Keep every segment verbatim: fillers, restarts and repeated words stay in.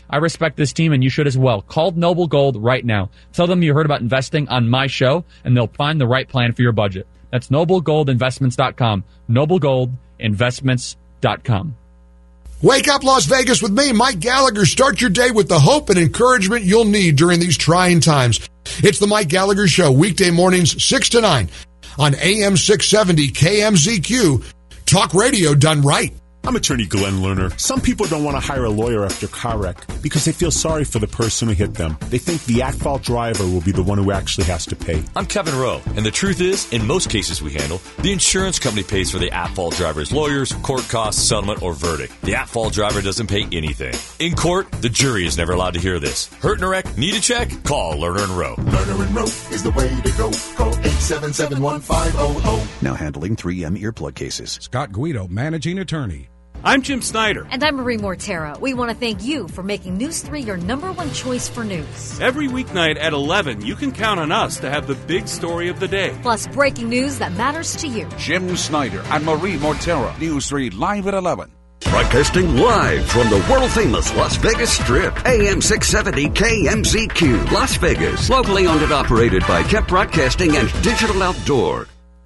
I respect this team, and you should as well. Call Noble Gold right now. Tell them you heard about investing on my show, and they'll find the right plan for your budget. That's noble gold investments dot com. noble gold investments dot com. Wake up, Las Vegas, with me, Mike Gallagher. Start your day with the hope and encouragement you'll need during these trying times. It's the Mike Gallagher Show, weekday mornings, six to nine on A M six seventy K M Z Q. Talk radio done right. I'm attorney Glenn Lerner. Some people don't want to hire a lawyer after a car wreck because they feel sorry for the person who hit them. They think the at-fault driver will be the one who actually has to pay. I'm Kevin Rowe, and the truth is, in most cases we handle, the insurance company pays for the at-fault driver's lawyers, court costs, settlement, or verdict. The at-fault driver doesn't pay anything. In court, the jury is never allowed to hear this. Hurt in a wreck? Need a check? Call Lerner and Rowe. Lerner and Rowe is the way to go. Call eight seven seven, one five zero zero. Now handling three M earplug cases. Scott Guido, managing attorney. I'm Jim Snyder. And I'm Marie Mortera. We want to thank you for making News three your number one choice for news. Every weeknight at eleven, you can count on us to have the big story of the day. Plus breaking news that matters to you. Jim Snyder and Marie Mortera. News three live at eleven. Broadcasting live from the world-famous Las Vegas Strip. A M six seventy K M Z Q. Las Vegas. Locally owned and operated by Kemp Broadcasting and Digital Outdoor.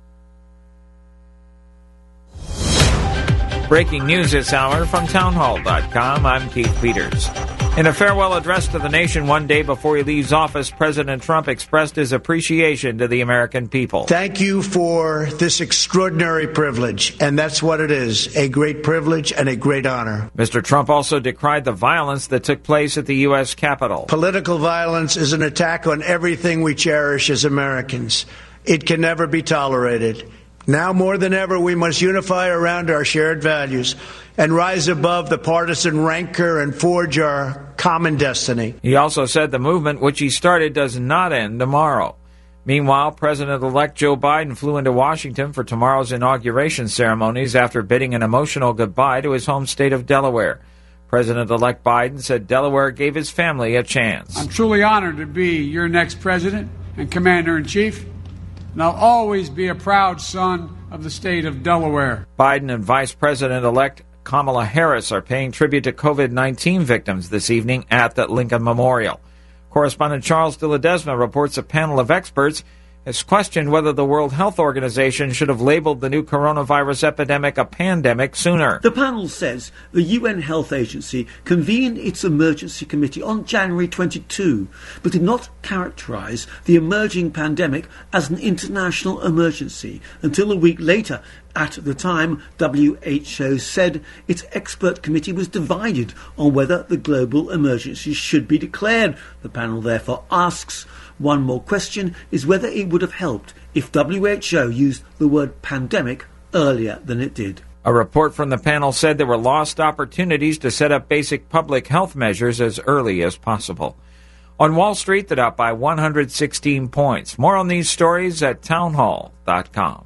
Breaking news this hour from townhall dot com. I'm Keith Peters. In a farewell address to the nation one day before he leaves office, President Trump expressed his appreciation to the American people. Thank you for this extraordinary privilege, and that's what it is, a great privilege and a great honor. Mister Trump also decried the violence that took place at the U S Capitol. Political violence is an attack on everything we cherish as Americans. It can never be tolerated. Now more than ever, we must unify around our shared values and rise above the partisan rancor and forge our common destiny. He also said the movement, which he started, does not end tomorrow. Meanwhile, President-elect Joe Biden flew into Washington for tomorrow's inauguration ceremonies after bidding an emotional goodbye to his home state of Delaware. President-elect Biden said Delaware gave his family a chance. I'm truly honored to be your next president and commander-in-chief. And I'll always be a proud son of the state of Delaware. Biden and Vice President-elect Kamala Harris are paying tribute to COVID nineteen victims this evening at the Lincoln Memorial. Correspondent Charles de Ledesma reports a panel of experts has questioned whether the World Health Organization should have labeled the new coronavirus epidemic a pandemic sooner. The panel says the U N Health Agency convened its emergency committee on January twenty-second, but did not characterize the emerging pandemic as an international emergency until a week later. At the time, W H O said its expert committee was divided on whether the global emergency should be declared. The panel therefore asks, one more question is whether it would have helped if W H O used the word pandemic earlier than it did. A report from the panel said there were lost opportunities to set up basic public health measures as early as possible. On Wall Street, they're up by one hundred sixteen points. More on these stories at townhall dot com.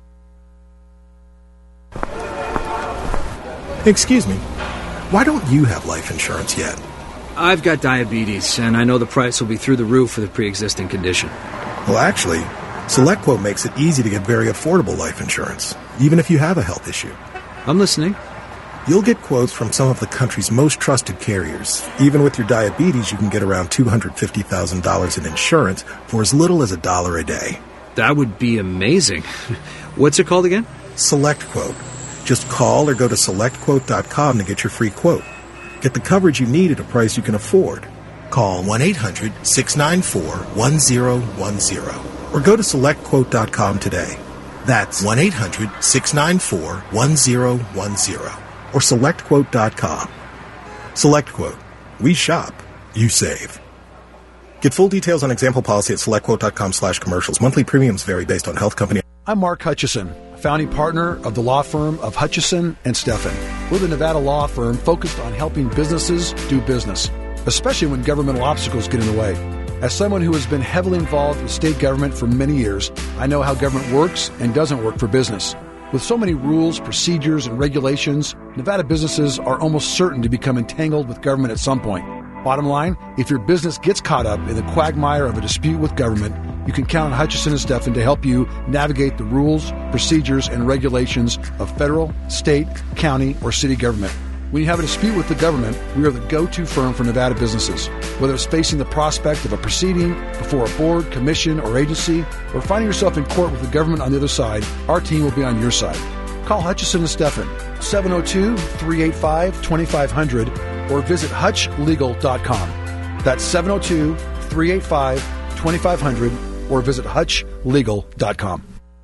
Excuse me, why don't you have life insurance yet? I've got diabetes, and I know the price will be through the roof for the pre-existing condition. Well, actually, SelectQuote makes it easy to get very affordable life insurance, even if you have a health issue. I'm listening. You'll get quotes from some of the country's most trusted carriers. Even with your diabetes, you can get around two hundred fifty thousand dollars in insurance for as little as a dollar a day. That would be amazing. What's it called again? SelectQuote. Just call or go to select quote dot com to get your free quote. Get the coverage you need at a price you can afford. Call one eight hundred, six nine four, one zero one zero or go to select quote dot com today. That's one eight hundred, six nine four, one zero one zero or select quote dot com. SelectQuote. We shop. You save. Get full details on example policy at select quote dot com slash commercials. Monthly premiums vary based on health company. I'm Mark Hutchison, founding partner of the law firm of Hutchison and Steffen. We're the Nevada law firm focused on helping businesses do business, especially when governmental obstacles get in the way. As someone who has been heavily involved with state government for many years, I know how government works and doesn't work for business. With so many rules, procedures, and regulations, Nevada businesses are almost certain to become entangled with government at some point. Bottom line, if your business gets caught up in the quagmire of a dispute with government, you can count on Hutchison and Steffen to help you navigate the rules, procedures, and regulations of federal, state, county, or city government. When you have a dispute with the government, we are the go-to firm for Nevada businesses. Whether it's facing the prospect of a proceeding before a board, commission, or agency, or finding yourself in court with the government on the other side, our team will be on your side. Call Hutchison and Steffen, seven oh two, three eight five, two five zero zero, or visit hutch legal dot com. That's seven oh two, three eight five, two five zero zero, or visit hutch legal dot com.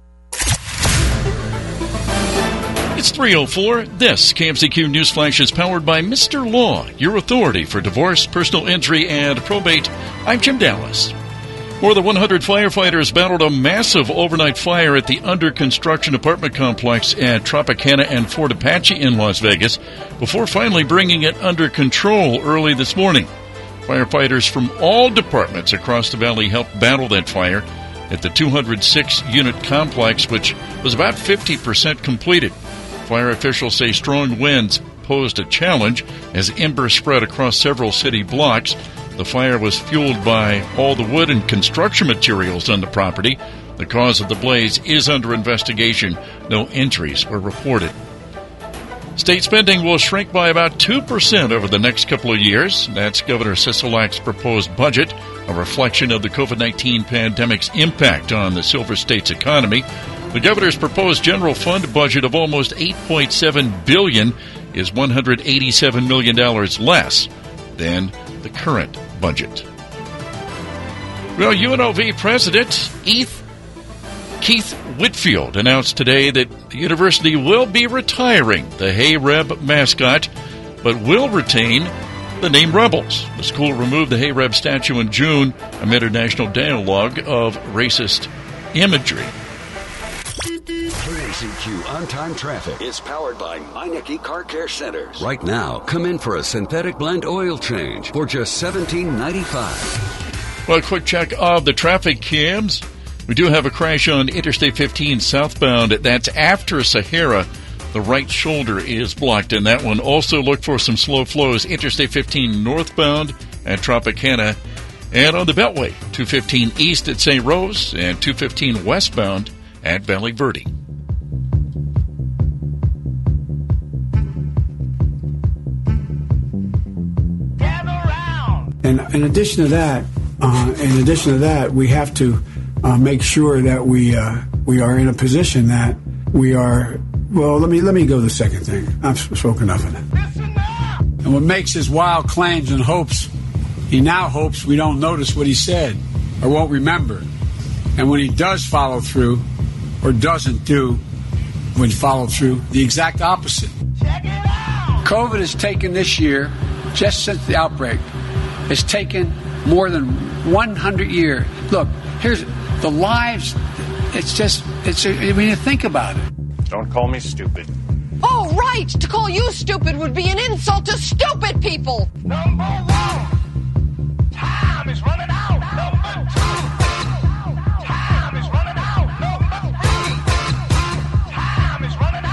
It's three oh four. This K M Z Q Newsflash is powered by Mister Law, your authority for divorce, personal injury, and probate. I'm Jim Dallas. More than one hundred firefighters battled a massive overnight fire at the under-construction apartment complex at Tropicana and Fort Apache in Las Vegas before finally bringing it under control early this morning. Firefighters from all departments across the valley helped battle that fire at the two hundred six unit complex, which was about fifty percent completed. Fire officials say strong winds posed a challenge as embers spread across several city blocks. The fire was fueled by all the wood and construction materials on the property. The cause of the blaze is under investigation. No injuries were reported. State spending will shrink by about two percent over the next couple of years. That's Governor Sisolak's proposed budget, a reflection of the covid nineteen pandemic's impact on the Silver State's economy. The governor's proposed general fund budget of almost eight point seven billion dollars is one hundred eighty-seven million dollars less than the current budget. Well, U N L V President Keith, Keith Whitfield announced today that the university will be retiring the Hey Reb mascot, but will retain the name Rebels. The school removed the Hey Reb statue in June amid a national dialogue of racist imagery. K M Z Q On-Time Traffic is powered by Meineke Car Care Centers. Right now, come in for a synthetic blend oil change for just seventeen ninety-five. Well, a quick check of the traffic cams. We do have a crash on Interstate fifteen southbound. That's after Sahara. The right shoulder is blocked in that one. Also look for some slow flows. Interstate fifteen northbound at Tropicana. And on the Beltway, two fifteen east at Saint Rose and two fifteen westbound at Valley Verde. And in addition to that, uh, in addition to that, we have to uh, make sure that we uh, we are in a position that we are. Well, let me let me go to the second thing. I've spoken enough of that. And what makes his wild claims and hopes, he now hopes we don't notice what he said or won't remember. And when he does follow through or doesn't do when followed through, the exact opposite. Check it out. COVID has taken this year, just since the outbreak, has taken more than one hundred years. Look, here's the lives. It's just, it's a, when you think about it. Don't call me stupid. Oh, right. To call you stupid would be an insult to stupid people. Number one, time is running out. Number two, time is running out. Number three, time is running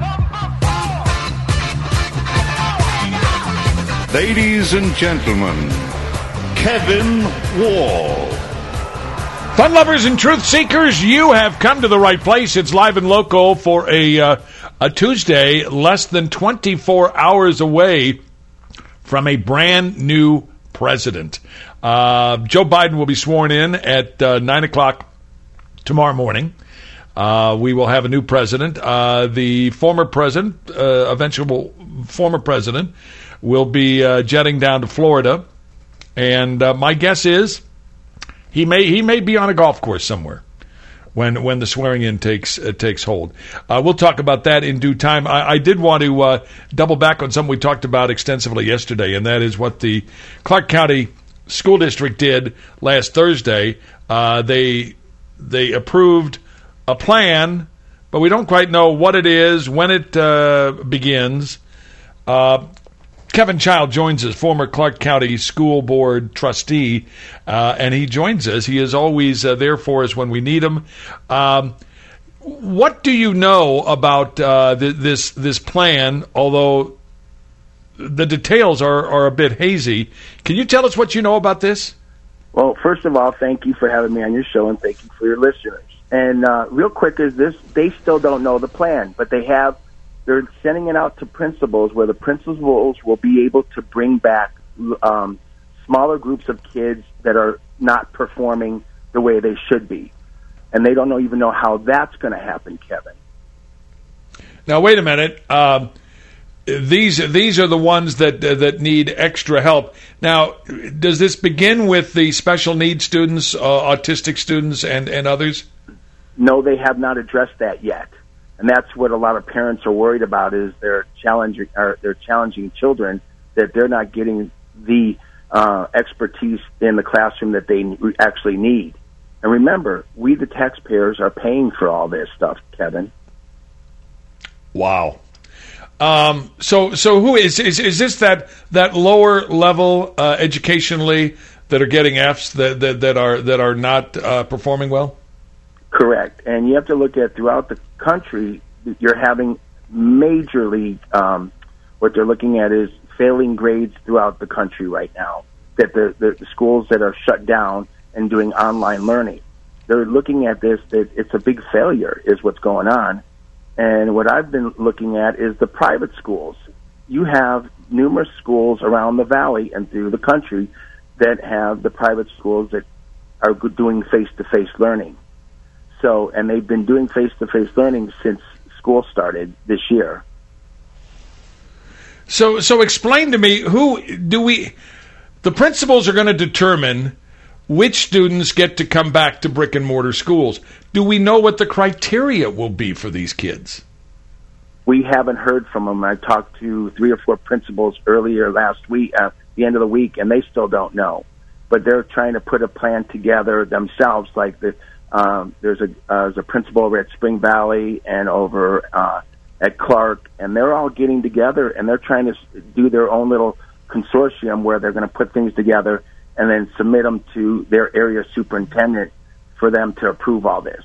out. Number four. Ladies and gentlemen, Kevin Wall. Fun lovers and truth seekers, you have come to the right place. It's live and local for a uh, a Tuesday, less than twenty-four hours away from a brand new president. Uh, Joe Biden will be sworn in at uh, nine o'clock tomorrow morning. Uh, we will have a new president. Uh, the former president, uh, eventual former president, will be uh, jetting down to Florida. And uh, my guess is he may he may be on a golf course somewhere when when the swearing in takes uh, takes hold. Uh, we'll talk about that in due time. I, I did want to uh, double back on something we talked about extensively yesterday, and that is what the Clark County School District did last Thursday. Uh, they they approved a plan, but we don't quite know what it is, when it uh, begins. Uh, Kevin Child joins us, former Clark County School Board trustee, uh, and he joins us. He is always uh, there for us when we need him. Um, what do you know about uh, th- this this plan, although the details are, are a bit hazy? Can you tell us what you know about this? Well, first of all, thank you for having me on your show, and thank you for your listeners. And uh, real quick is this, they still don't know the plan, but they have they're sending it out to principals where the principals will be able to bring back um, smaller groups of kids that are not performing the way they should be. And they don't know, even know how that's going to happen, Kevin. Now, wait a minute. Um, these these are the ones that uh, that need extra help. Now, does this begin with the special needs students, uh, autistic students, and, and others? No, they have not addressed that yet. And that's what a lot of parents are worried about, is they're challenging, or they're challenging children, that they're not getting the uh, expertise in the classroom that they actually need. And remember, we the taxpayers are paying for all this stuff, Kevin. Wow. Um, so, so who is, is is this that that lower level uh, educationally that are getting Fs that that, that are that are not uh, performing well? Correct. And you have to look at throughout the country, you're having majorly um, what they're looking at is failing grades throughout the country right now. That the, the, the schools that are shut down and doing online learning, they're looking at this, that it's a big failure is what's going on. And what I've been looking at is the private schools. You have numerous schools around the valley and through the country that have the private schools that are doing face-to-face learning. So, and they've been doing face-to-face learning since school started this year. So, so explain to me, who do we, the principals are going to determine which students get to come back to brick and mortar schools. Do we know what the criteria will be for these kids? We haven't heard from them. I talked to three or four principals earlier last week, at uh, the end of the week, and they still don't know. But they're trying to put a plan together themselves. Like the, um, there's a uh, there's a principal over at Spring Valley and over uh, at Clark, and they're all getting together and they're trying to do their own little consortium where they're going to put things together and then submit them to their area superintendent for them to approve all this.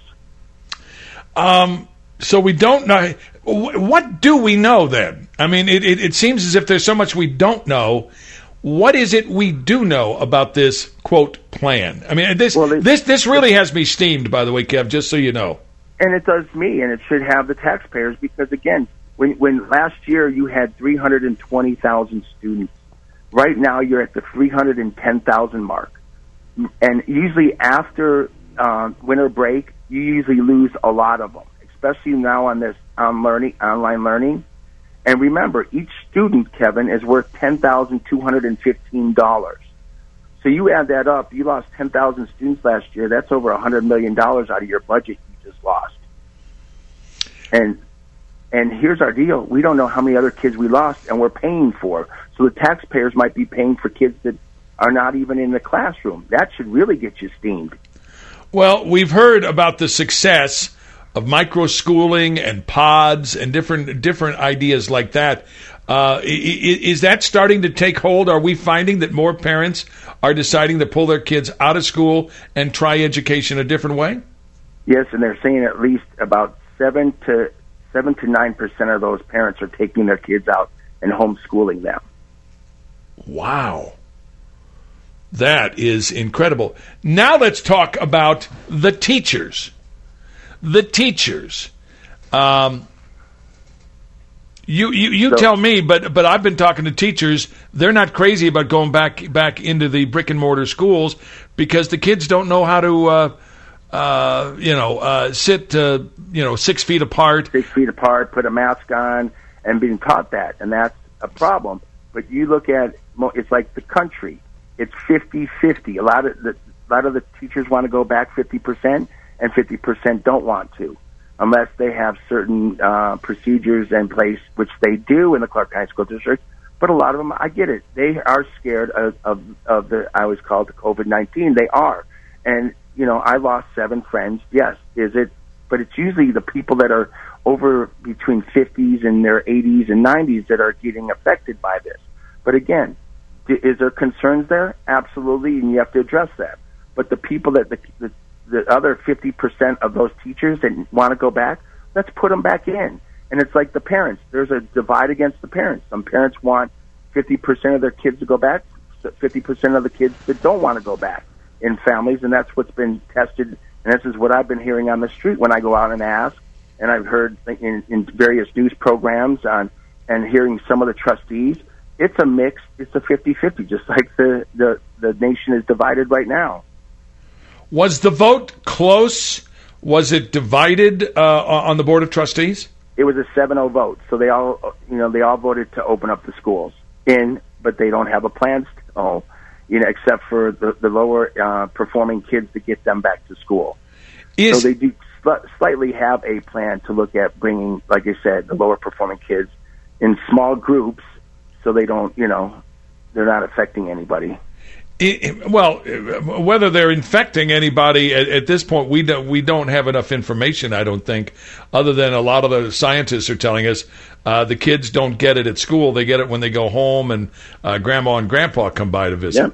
Um, so we don't know. What do we know then? I mean, it, it, it seems as if there's so much we don't know. What is it we do know about this, quote, plan? I mean, this well, this this really has me steamed, by the way, Kev, just so you know. And it does me, and it should have the taxpayers, because, again, when, when last year you had three hundred twenty thousand students, right now you're at the three hundred ten thousand mark. And usually after uh, winter break, you usually lose a lot of them, especially now on this um, learning, online learning. And remember, each student, Kevin, is worth ten thousand two hundred fifteen dollars. So you add that up, you lost ten thousand students last year. That's over one hundred million dollars out of your budget you just lost. And and here's our deal. We don't know how many other kids we lost, and we're paying for. So the taxpayers might be paying for kids that are not even in the classroom. That should really get you steamed. Well, we've heard about the success of micro-schooling and pods and different different ideas like that. Uh, is that starting to take hold? Are we finding that more parents are deciding to pull their kids out of school and try education a different way? Yes, and they're saying at least about seven to seven to nine percent of those parents are taking their kids out and homeschooling them. Wow. That is incredible. Now let's talk about the teachers. The teachers. Um, you you, you so, tell me, but but I've been talking to teachers. They're not crazy about going back back into the brick and mortar schools because the kids don't know how to, uh, uh, you know, uh, sit, uh, you know, six feet apart. Six feet apart, put a mask on, and being taught that, and that's a problem. But you look at it's like the country. It's fifty-fifty. A lot of the a lot of the teachers want to go back fifty percent, and fifty percent don't want to, unless they have certain uh, procedures in place, which they do in the Clark County School District. But a lot of them, I get it. They are scared of of, of the I always call it the COVID nineteen. They are, and you know, I lost seven friends. Yes, is it? But it's usually the people that are over between fifties and their eighties and nineties that are getting affected by this. But again, is there concerns there? Absolutely, and you have to address that. But the people that the, the, the other fifty percent of those teachers that want to go back, let's put them back in. And it's like the parents. There's a divide against the parents. Some parents want fifty percent of their kids to go back, fifty percent of the kids that don't want to go back in families, and that's what's been tested. And this is what I've been hearing on the street when I go out and ask. and I've heard in, in various news programs on, and hearing some of the trustees, it's a mix. It's a fifty-fifty, just like the, the, the nation is divided right now. Was the vote close? Was it divided uh, on the Board of Trustees? It was a seven oh vote, so they all, you know, they all voted to open up the schools in, but they don't have a plan still, you know, except for the, the lower uh, performing kids to get them back to school. Is, so they do sl- slightly have a plan to look at bringing, like I said, the lower performing kids in small groups, so they don't, you know, they're not affecting anybody. It, well, whether they're infecting anybody at, at this point, we don't we don't have enough information. I don't think, other than a lot of the scientists are telling us uh, the kids don't get it at school; they get it when they go home, and uh, grandma and grandpa come by to visit.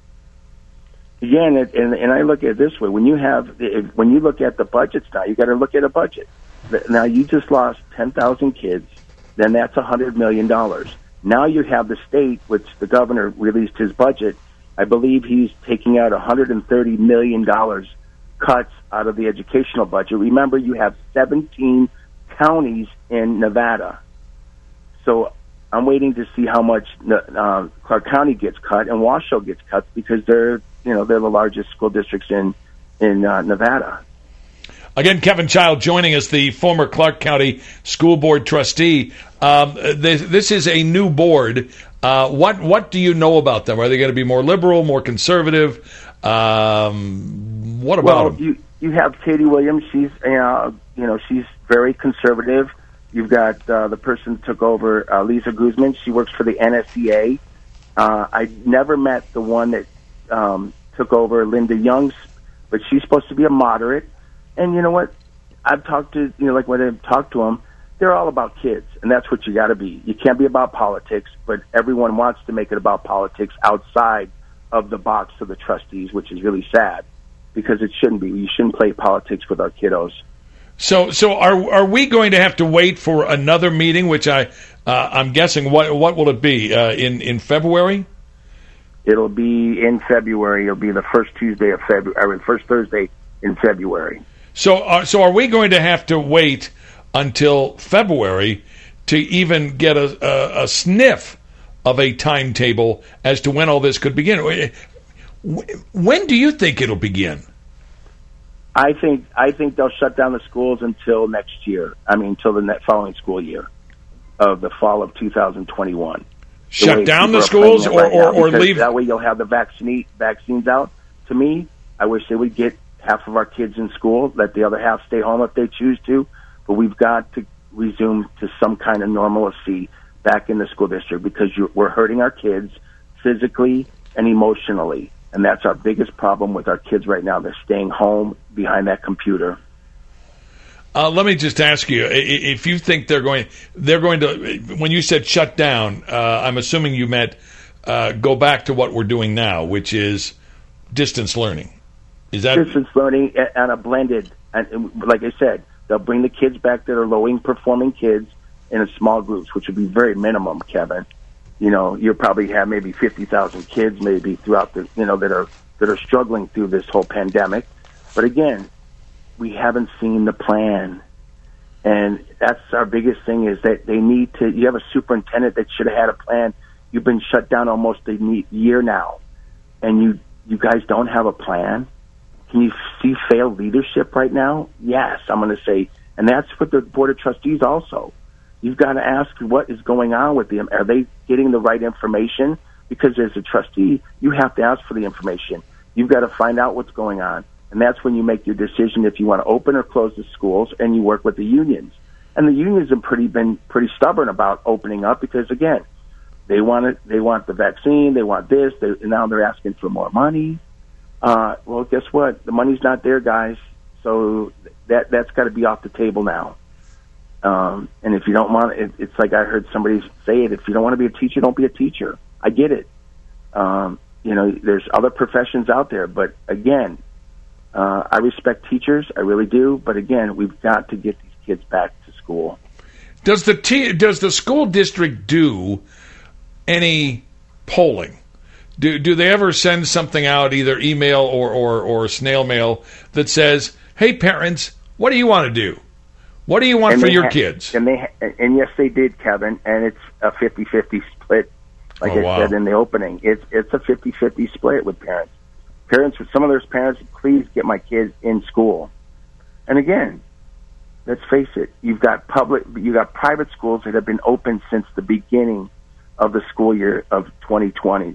Yeah. Again, it, and and I look at it this way: when you have if, when you look at the budgets now, you got to look at a budget. Now you just lost ten thousand kids, then that's a hundred million dollars. Now you have the state, which the governor released his budget. I believe he's taking out one hundred thirty million dollars cuts out of the educational budget. Remember, you have seventeen counties in Nevada. So I'm waiting to see how much uh, Clark County gets cut and Washoe gets cut, because they're, you know, they're the largest school districts in, in uh, Nevada. Again, Kevin Child joining us, the former Clark County School Board trustee. Um, this, this is a new board. Uh, what what do you know about them? Are they going to be more liberal, more conservative? Um, what about well, them? you you have Katie Williams. She's uh, you know she's very conservative. You've got uh, the person who took over, uh, Lisa Guzman. She works for the N S C A. Uh, I never met the one that um, took over, Linda Young's, but she's supposed to be a moderate. And you know what? I've talked to, you know, like when I've talked to them, they're all about kids, and that's what you got to be. You can't be about politics, but everyone wants to make it about politics outside of the box of the trustees, which is really sad, because it shouldn't be. You shouldn't play politics with our kiddos. So, so are are we going to have to wait for another meeting? Which I, uh, I'm guessing, what what will it be uh, in in February? It'll be in February. It'll be the first Tuesday of February, or first Thursday in February. So, uh, so are we going to have to wait until February to even get a, a, a sniff of a timetable as to when all this could begin? When do you think it'll begin? I think I think they'll shut down the schools until next year. I mean, until the next following school year of the fall of two thousand twenty-one. Shut down the schools, or, right or, or now, leave? That way you'll have the vaccine vaccines out. To me, I wish they would get half of our kids in school, let the other half stay home if they choose to. But we've got to resume to some kind of normalcy back in the school district, because you're, we're hurting our kids physically and emotionally. And that's our biggest problem with our kids right now. They're staying home behind that computer. Uh, let me just ask you, if you think they're going, they're going to, when you said shut down, uh, I'm assuming you meant uh, go back to what we're doing now, which is distance learning. Is that distance learning and a blended, and like I said, they'll bring the kids back that are low performing kids in a small groups, which would be very minimum, Kevin. You know, you'll probably have maybe fifty thousand kids maybe throughout the, you know, that are that are struggling through this whole pandemic. But again, we haven't seen the plan. And that's our biggest thing, is that they need to, you have a superintendent that should have had a plan. You've been shut down almost a year now, and you, you guys don't have a plan. Can you see failed leadership right now? Yes, I'm going to say. And that's what the Board of Trustees also. You've got to ask what is going on with them. Are they getting the right information? Because as a trustee, you have to ask for the information. You've got to find out what's going on. And that's when you make your decision if you want to open or close the schools, and you work with the unions. And the unions have pretty been pretty stubborn about opening up, because, again, they want it, they want the vaccine, they want this, they, and now they're asking for more money. Uh, well, guess what? The money's not there, guys. So that, that's got to be off the table now. Um, and if you don't want it, it's like I heard somebody say it, if you don't want to be a teacher, don't be a teacher. I get it. Um, you know, there's other professions out there, but again, uh, I respect teachers. I really do. But again, we've got to get these kids back to school. Does the t- does the school district do any polling? Do do they ever send something out, either email or, or, or snail mail, that says, hey, parents, what do you want to do? What do you want And for they your ha- kids? And they ha- and yes, they did, Kevin. And it's a fifty-fifty split. Like Oh, I wow. said in the opening, it's it's a fifty-fifty split with parents. Parents, some of those parents, please get my kids in school. And again, let's face it, you've got public, you got private schools that have been open since the beginning of the school year of twenty twenty.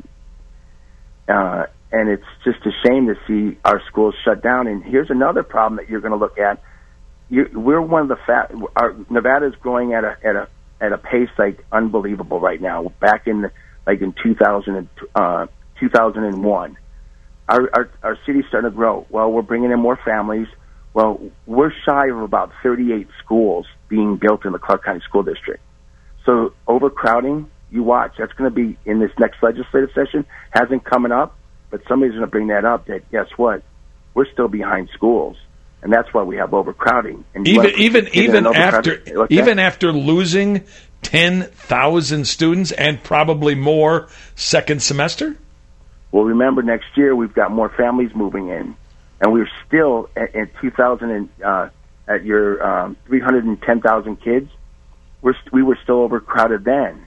Uh, and it's just a shame to see our schools shut down. And here's another problem that you're going to look at. You're, we're one of the fat. Our Nevada is growing at a at a at a pace like unbelievable right now. Back in the, like in two thousand, uh, two thousand one, our, our our city's starting to grow. Well, we're bringing in more families. Well, we're shy of about thirty-eight schools being built in the Clark County School District. So overcrowding, you watch. That's going to be in this next legislative session. Hasn't coming up, but somebody's going to bring that up. That guess what? We're still behind schools, and that's why we have overcrowding. And you Even want to even put kids in even an after overcrowded- What's even that? after losing ten thousand students and probably more second semester. Well, remember, next year we've got more families moving in, and we're still at, in two thousand and, uh, at your um, three hundred ten thousand kids. We're st- we were still overcrowded then.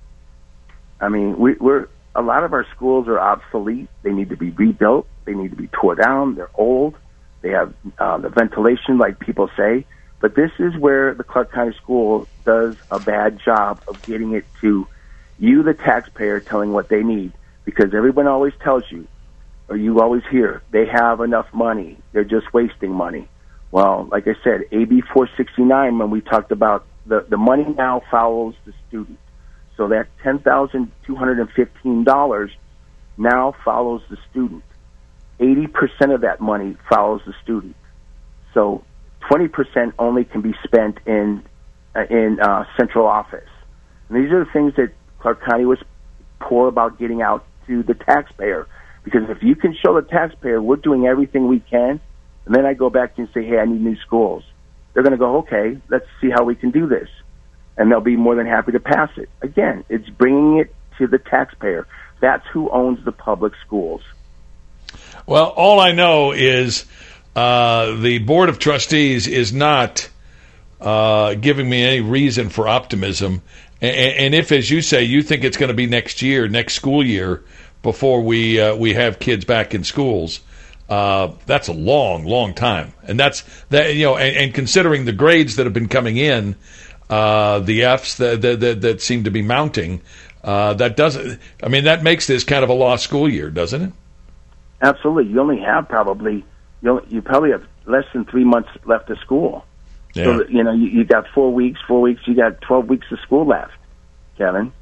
I mean, we, we're a lot of our schools are obsolete. They need to be rebuilt. They need to be tore down. They're old. They have uh, the ventilation, like people say. But this is where the Clark County School does a bad job of getting it to you, the taxpayer, telling what they need. Because everyone always tells you, or you always hear, they have enough money. They're just wasting money. Well, like I said, A B four sixty-nine, when we talked about the, the money now follows the student. So that ten thousand two hundred fifteen dollars now follows the student. eighty percent of that money follows the student. So twenty percent only can be spent in uh, in uh, central office. And these are the things that Clark County was poor about getting out to the taxpayer. Because if you can show the taxpayer we're doing everything we can, and then I go back and say, hey, I need new schools, they're going to go, okay, let's see how we can do this. And they'll be more than happy to pass it. Again, it's bringing it to the taxpayer. That's who owns the public schools. Well, all I know is uh, the Board of Trustees is not uh, giving me any reason for optimism. And, and if, as you say, you think it's going to be next year, next school year, before we uh, we have kids back in schools, uh, that's a long, long time. And that's that. You know, and, and considering the grades that have been coming in, uh, the Fs that, that that seem to be mounting, uh, that doesn't. I mean, that makes this kind of a lost school year, doesn't it? Absolutely. You only have probably you only, you probably have less than three months left of school. Yeah. So you know you, you got four weeks, four weeks. You got twelve weeks of school left, Kevin.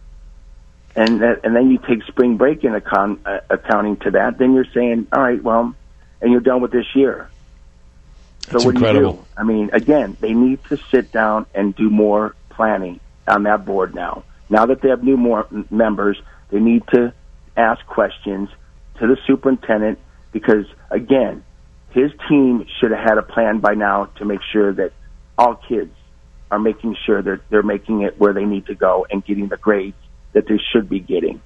And that, and then you take spring break in account, uh, accounting to that. Then you're saying, all right, well, and you're done with this year. So That's what incredible. do you do? I mean, again, they need to sit down and do more planning on that board now. Now that they have new more members, they need to ask questions to the superintendent because, again, his team should have had a plan by now to make sure that all kids are making sure that they're making it where they need to go and getting the grades that they should be getting.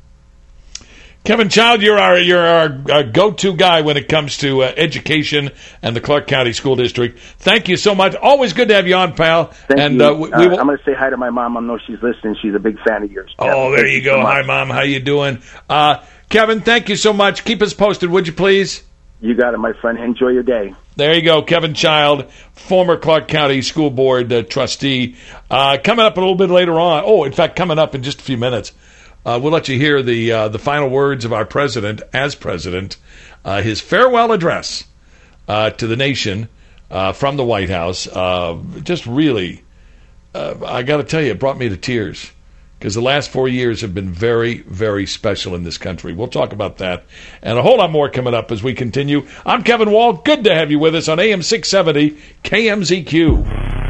Kevin Child, you're our you're our uh, go-to guy when it comes to uh, education and the Clark County School District. Thank you so much. Always good to have you on, pal. Thank and you. Uh, we, Uh, we will. I'm going to say hi to my mom. I know she's listening. She's a big fan of yours. Oh, Kevin. there Thank you go. so much. Hi, Mom. How you doing? Uh, Kevin, thank you so much. Keep us posted, would you please? You got it, my friend. Enjoy your day. There you go, Kevin Child, former Clark County School Board uh, trustee. Uh, coming up a little bit later on. Oh, in fact, coming up in just a few minutes. Uh, we'll let you hear the uh, the final words of our president as president, uh, his farewell address uh, to the nation uh, from the White House. Uh, just really, uh, I got to tell you, it brought me to tears because the last four years have been very, very special in this country. We'll talk about that and a whole lot more coming up as we continue. I'm Kevin Wald. Good to have you with us on A M six seventy K M Z Q.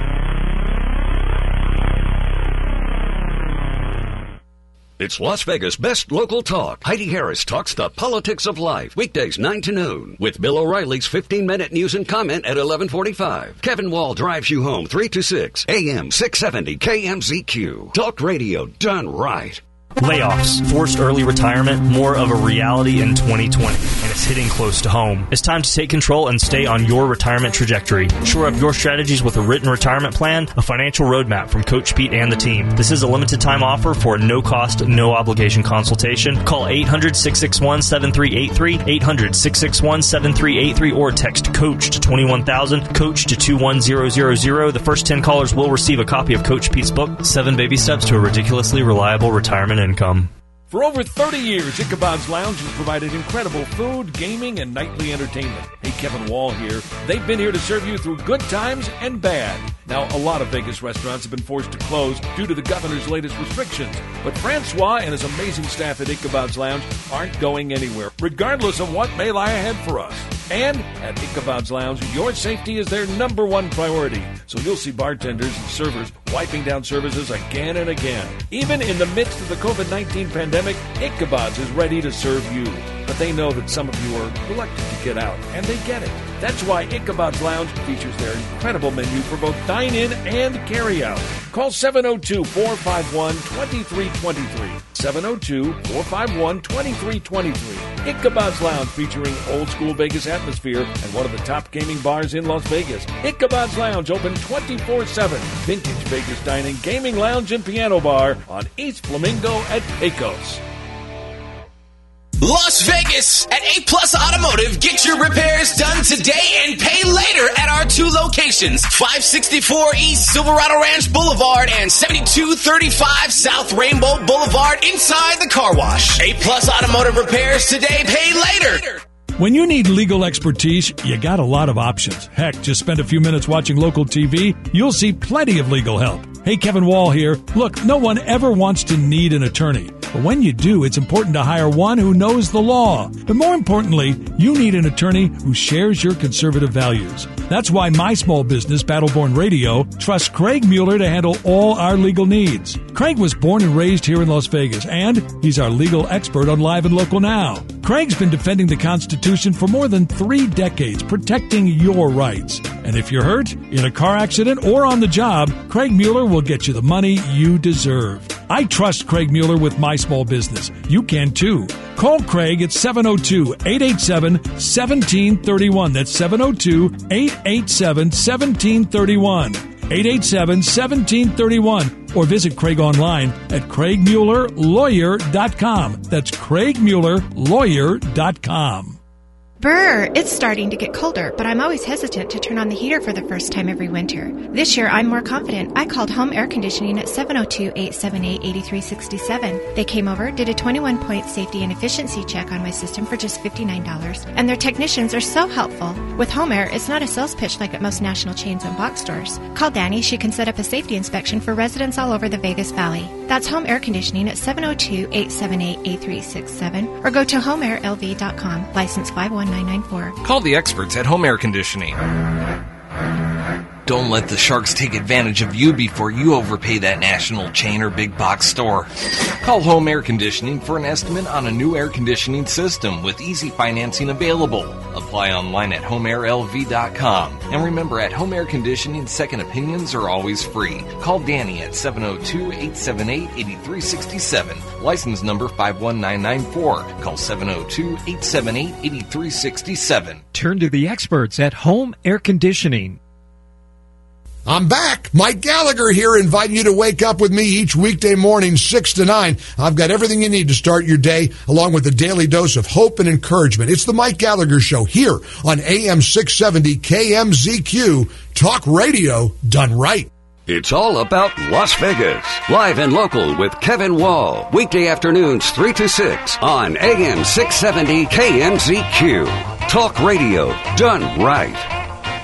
It's Las Vegas' best local talk. Heidi Harris talks the politics of life. Weekdays nine to noon. With Bill O'Reilly's fifteen-minute news and comment at eleven forty-five. Kevin Wall drives you home three to six. A M six seventy K M Z Q. Talk radio done right. Layoffs, forced early retirement, more of a reality in twenty twenty, and it's hitting close to home. It's time to take control and stay on your retirement trajectory. Shore up your strategies with a written retirement plan, a financial roadmap from Coach Pete and the team. This is a limited time offer for a no-cost, no-obligation consultation. Call eight hundred, six six one, seven three eight three, eight hundred, six six one, seven three eight three, or text COACH to twenty-one thousand, COACH to two one zero zero zero. The first ten callers will receive a copy of Coach Pete's book, Seven Baby Steps to a Ridiculously Reliable Retirement Income. For over thirty years, Ichabod's Lounge has provided incredible food, gaming, and nightly entertainment. Hey, Kevin Wall here. They've been here to serve you through good times and bad. Now, a lot of Vegas restaurants have been forced to close due to the governor's latest restrictions. But Francois and his amazing staff at Ichabod's Lounge aren't going anywhere, regardless of what may lie ahead for us. And at Ichabod's Lounge, your safety is their number one priority. So you'll see bartenders and servers wiping down services again and again. Even in the midst of the covid nineteen pandemic, Ichabod's is ready to serve you. But they know that some of you are reluctant to get out, and they get it. That's why Ichabod's Lounge features their incredible menu for both dine-in and carry-out. Call seven oh two, four five one, two three two three. seven oh two, four five one, two three two three. Ichabod's Lounge, featuring old-school Vegas atmosphere and one of the top gaming bars in Las Vegas. Ichabod's Lounge, open twenty-four seven. Vintage Vegas dining, gaming lounge, and piano bar on East Flamingo at Pecos. Las Vegas at A Plus Automotive. Get your repairs done today and pay later at our two locations, five sixty-four East Silverado Ranch Boulevard and seventy-two thirty-five South Rainbow Boulevard inside the car wash. A Plus Automotive repairs today, pay later. When you need legal expertise, you got a lot of options. Heck, just spend a few minutes watching local T V. You'll see plenty of legal help. Hey, Kevin Wall here. Look, no one ever wants to need an attorney. But when you do, it's important to hire one who knows the law. But more importantly, you need an attorney who shares your conservative values. That's why my small business, Battleborn Radio, trusts Craig Mueller to handle all our legal needs. Craig was born and raised here in Las Vegas, and he's our legal expert on Live and Local Now. Craig's been defending the Constitution for more than three decades, protecting your rights. And if you're hurt, in a car accident, or on the job, Craig Mueller will get you the money you deserve. I trust Craig Mueller with my small business. You can too. Call Craig at seven oh two, eight eight seven, one seven three one. That's seven oh two, eight eight seven, one seven three one. eight eight seven, one seven three one. Or visit Craig online at craig mueller lawyer dot com. That's craig mueller lawyer dot com. Brr, it's starting to get colder, but I'm always hesitant to turn on the heater for the first time every winter. This year, I'm more confident. I called Home Air Conditioning at seven oh two, eight seven eight, eight three six seven. They came over, did a twenty-one point safety and efficiency check on my system for just fifty-nine dollars, and their technicians are so helpful. With Home Air, it's not a sales pitch like at most national chains and box stores. Call Danny. She can set up a safety inspection for residents all over the Vegas Valley. That's Home Air Conditioning at seven oh two, eight seven eight, eight three six seven, or go to home air l v dot com, license five one nine nine four. Call the experts at Home Air Conditioning. Don't let the sharks take advantage of you before you overpay that national chain or big box store. Call Home Air Conditioning for an estimate on a new air conditioning system with easy financing available. Apply online at home air l v dot com. And remember, at Home Air Conditioning, second opinions are always free. Call Danny at seven oh two, eight seven eight, eight three six seven. License number five one nine nine four. Call seven oh two, eight seven eight, eight three six seven. Turn to the experts at Home Air Conditioning. I'm back. Mike Gallagher here, inviting you to wake up with me each weekday morning, six to nine. I've got everything you need to start your day, along with a daily dose of hope and encouragement. It's the Mike Gallagher Show here on A M six seventy K M Z Q, talk radio done right. It's all about Las Vegas. Live and local with Kevin Wall. Weekday afternoons three to six on A M six seventy K M Z Q. Talk radio done right.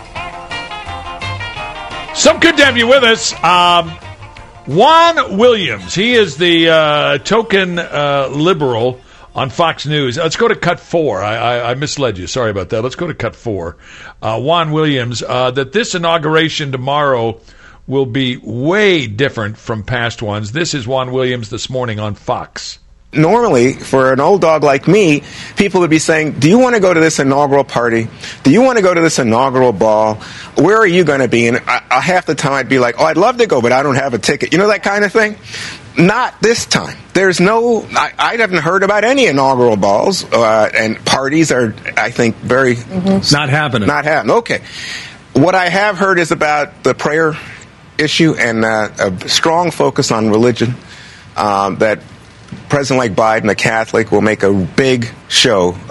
So good to have you with us. Um, Juan Williams, he is the uh, token uh, liberal on Fox News. Let's go to cut four. I, I, I misled you. Sorry about that. Let's go to cut four. Uh, Juan Williams, uh, that this inauguration tomorrow will be way different from past ones. This is Juan Williams this morning on Fox. Normally, for an old dog like me, people would be saying, do you want to go to this inaugural party? Do you want to go to this inaugural ball? Where are you going to be? And I, I, half the time I'd be like, oh, I'd love to go, but I don't have a ticket. You know, that kind of thing? Not this time. There's no, I, I haven't heard about any inaugural balls, uh, and parties are, I think, very... Mm-hmm. Not happening. Not happening. Okay. What I have heard is about the prayer issue and uh, a strong focus on religion, um, that President like Biden, a Catholic, will make a big show